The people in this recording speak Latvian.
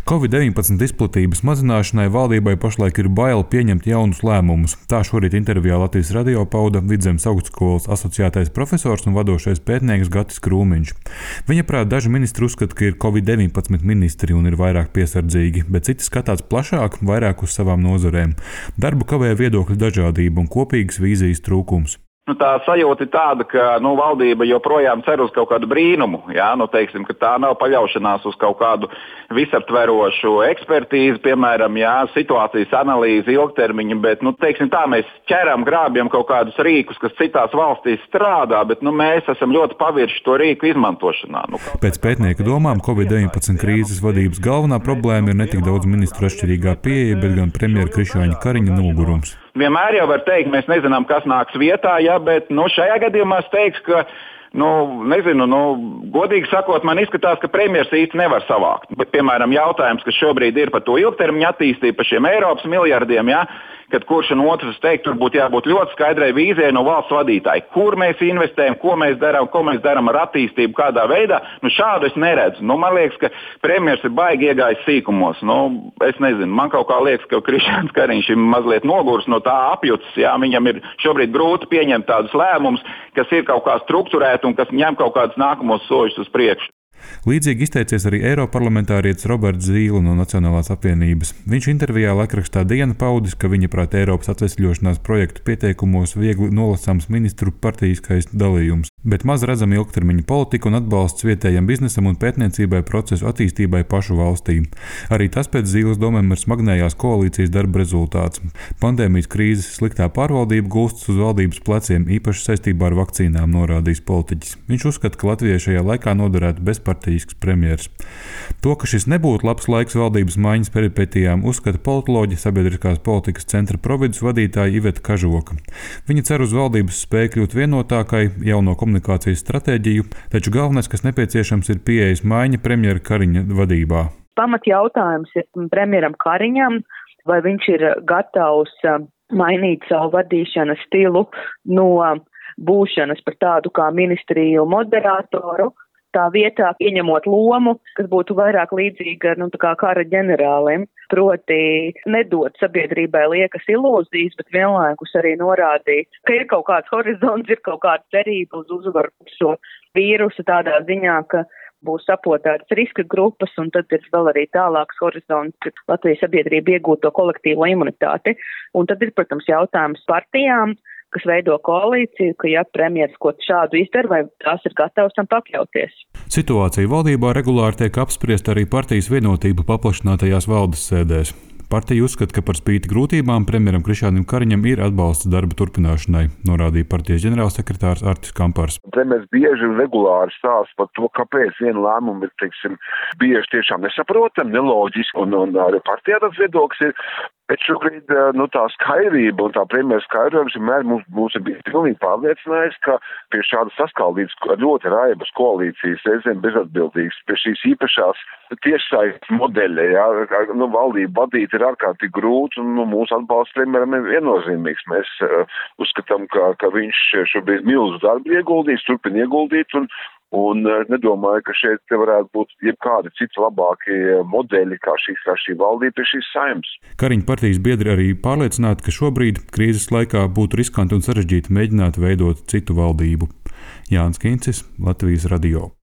Covid-19 izplatības mazināšanai valdībai pašlaik ir bail pieņemt jaunus lēmumus. Tā šorīt intervijā Latvijas radio pauda Vidzemes augstskolas asociētais profesors un vadošais pētnieks Gatis Krūmiņš. Viņa prāt daži ministri uzskata, ka ir Covid-19 ministri un ir vairāk piesardzīgi, bet citi skatās plašāk, vairāk uz savām nozarēm. Darbu kavē viedokļu dažādība un kopīgas vīzijas trūkums. Tā sajūta ir tāda, ka valdība joprojām cer uz kaut kādu brīnumu. Ja? Teiksim, ka tā nav paļaušanās uz kaut kādu visaptverošu ekspertīzi, piemēram, situācijas analīzi ilgtermiņa, bet teiksim, tā, mēs ķeram, grābjam kaut kādus rīkus, kas citās valstīs strādā, bet mēs esam ļoti pavirši to rīku izmantošanā. Pēc pētnieka domām Covid-19 krīzes vadības galvenā problēma ir ne tik daudz ministru atšķirīgā pieeja, bet gan premjera Krišjāņa Kariņa nogurums. Vienmēr jau var teikt, mēs nezinām, kas nāks vietā, bet šajā gadījumā es teikšu, ka, godīgi sakot, man izskatās, ka premjers īsti nevar savākt. Bet, piemēram, jautājums, kas šobrīd ir par to ilgtermiņa attīstību, par šiem Eiropas miljardiem, kad kurš un otrs teikt, tur būtu jābūt ļoti skaidrai vīzijai no valsts vadītāja, kur mēs investējam, ko mēs darām ar attīstību, kādā veidā. Šādu es neredzu. Man liekas, ka premjers ir baigi iegājis sīkumos. Es nezinu, man kaut kā liekas, ka Krišjāns Kariņš ir mazliet noguris no tā apjucis. Viņam ir šobrīd grūti pieņemt tādus lēmumus, kas ir kaut kā strukturēti un kas ņem kaut kādus nākamos soļus uz priekšu. Līdzīgi izteicies arī eiroparlamentārietis Roberts Zīle no Nacionālās apvienības. Viņš intervijā laikrakstā Diena paudis, ka viņa prāt Eiropas atvesļošanās projektu pieteikumos viegli nolasāms ministru partijiskais dalījums, bet maz redzama ilgtermiņa politika un atbalsts vietējam biznesam un pētniecībai procesu attīstībai pašu valstī. Arī tas pēc Zīles domām ir smagnējās koalīcijas darba rezultāts. Pandēmijas krīzes sliktā pārvaldība gulstas uz valdības pleciem, īpaši saistībā ar vakcīnām, norādījis politiķis. Viņš uzskata, ka Latvijai šajā laikā noderētu bezpartijisks premjers. To, ka šis nebūtu labs laiks valdības maiņas peripetijām, uzskata politoloģe sabiedriskās politikas centra providus vadītāja Iveta Kažoka. Viņa cer uz valdības spēju kļūt vienotākai, jauno komunikācijas stratēģiju, taču galvenais, kas nepieciešams, ir pieejas maiņa premjera Kariņa vadībā. Pamatjautājums ir premjeram Kariņam, vai viņš ir gatavs mainīt savu vadīšanas stilu no būšanas par tādu kā ministriju moderātoru, tā vietā ieņemot lomu, kas būtu vairāk līdzīga kā kara ģenerālim, proti nedot sabiedrībai liekas ilūzijas, bet vienlaikus arī norādīt, ka ir kaut kāds horizonts, ir kaut kāda cerība uz uzvaru šo vīrusu tādā ziņā, ka būs sapotātas riska grupas, un tad ir vēl arī tālāks horizonts, ka Latvijas sabiedrība iegūto kolektīvo imunitāti. Un tad ir, protams, jautājums partijām, kas veido koalīciju, ka ja premjeras ko šādu izdara, vai tās ir gatavas tam pakļauties. Situācija valdībā regulāri tiek apspriesta arī partijas vienotība paplašinātajās valdes sēdēs. Partija uzskata, ka par spīti grūtībām premjeram Krišjānim Kariņam ir atbalsts darba turpināšanai, norādīja partijas ģenerālsekretārs Artis Kampars. Premjers bieži un regulāri stāsta par to, kāpēc viena lēmuma ir, bieži tiešām nesaprotam, neloģiski, un arī partijā tas viedoklis ir. Bet šobrīd tā skaidrība un tā premjera skaidrojums vienmēr mūs ir bijis pilnīgi pārliecinājis, ka pie šādas saskaldītas ļoti raibas koalīcijas, reizēm bezatbildīgas, pie šīs īpašās tiešsaistes modeļa, valdību vadīt ir ārkārtīgi grūti un mūsu atbalsts premjeram ir viennozīmīgs. Mēs uzskatām, ka viņš šobrīd milzu darbu ieguldīs, turpina ieguldīt un nedomāju, ka šeit varētu būt jebkādi citi labāki modeļi, kā šī valdība pie šīs saeimas. Kariņa partijas biedri arī pārliecināti, ka šobrīd krīzes laikā būtu riskanti un sarežģīti mēģināt veidot citu valdību. Jānis Kincis, Latvijas radio.